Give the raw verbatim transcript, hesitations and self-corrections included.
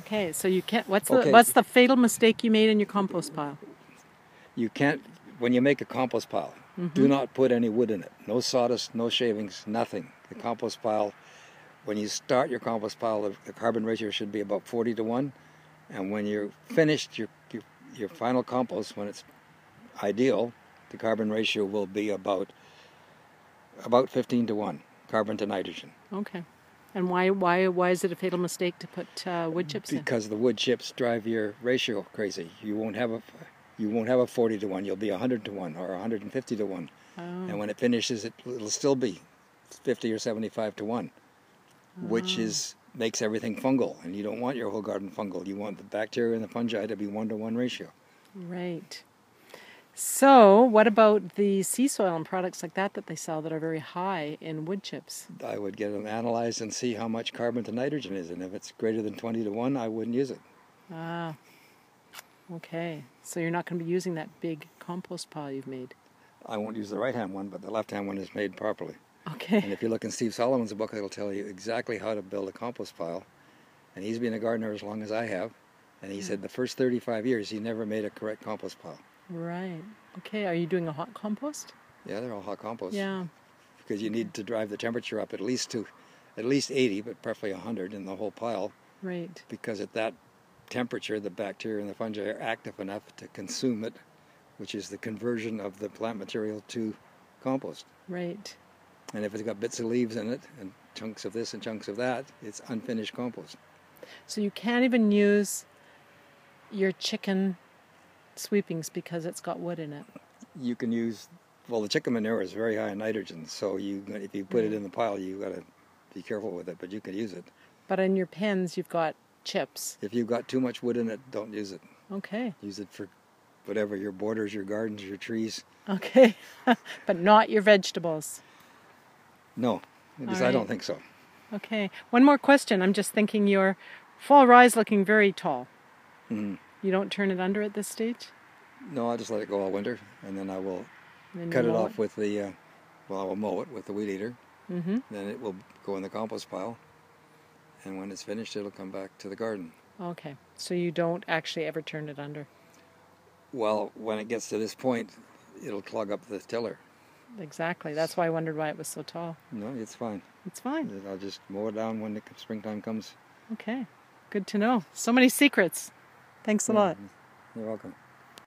Okay, so you can't. What's the Okay. what's the fatal mistake you made in your compost pile? You can't, when you make a compost pile, Mm-hmm. do not put any wood in it. No sawdust, no shavings, nothing. The compost pile, when you start your compost pile, the, the carbon ratio should be about forty to one. And when you're finished your, your, your final compost, when it's ideal, the carbon ratio will be about about fifteen to one, carbon to nitrogen. Okay. And why why why is it a fatal mistake to put uh, wood chips in? Because the wood chips drive your ratio crazy. You won't have a you won't have a forty to one. You'll be a hundred to one or a hundred and fifty to one. Oh. And when it finishes, it, it'll still be fifty or seventy-five to one, Oh. which is makes everything fungal. And you don't want your whole garden fungal. You want the bacteria and the fungi to be one to one ratio. Right. So, what about the sea soil and products like that that they sell that are very high in wood chips? I would get them analyzed and see how much carbon to nitrogen is. And if it's greater than twenty to one, I wouldn't use it. Ah. Okay. So you're not going to be using that big compost pile you've made. I won't use the right-hand one, but the left-hand one is made properly. Okay. And if you look in Steve Solomon's book, it'll tell you exactly how to build a compost pile. And he's been a gardener as long as I have. And he Yeah. said the first thirty-five years, he never made a correct compost pile. Right. Okay. Are you doing a hot compost? Yeah, they're all hot compost. Yeah. Because you need to drive the temperature up at least to at least eighty, but preferably one hundred in the whole pile. Right. Because at that temperature, the bacteria and the fungi are active enough to consume it, which is the conversion of the plant material to compost. Right. And if it's got bits of leaves in it and chunks of this and chunks of that, it's unfinished compost. So you can't even use your chicken sweepings because it's got wood in it. You can use, well, the chicken manure is very high in nitrogen, so you if you put Right. it in the pile, you got to be careful with it, but you can use it. But in your pens, you've got chips. If you've got too much wood in it, don't use it. Okay. Use it for whatever, your borders, your gardens, your trees. Okay. But not your vegetables. No, because I right. don't think so. Okay. One more question. I'm just thinking your fall rise looking very tall. Mm. You don't turn it under at this stage? No, I'll just let it go all winter, and then I will Then cut you it mow off with the, uh, well, I will mow it with the weed eater. Mm-hmm. Then it will go in the compost pile, and when it's finished, it'll come back to the garden. Okay. So you don't actually ever turn it under? Well, when it gets to this point, it'll clog up the tiller. Exactly. That's why I wondered why it was so tall. No, it's fine. It's fine. I'll just mow it down when the springtime comes. Okay. Good to know. So many secrets. Thanks a lot. You're welcome.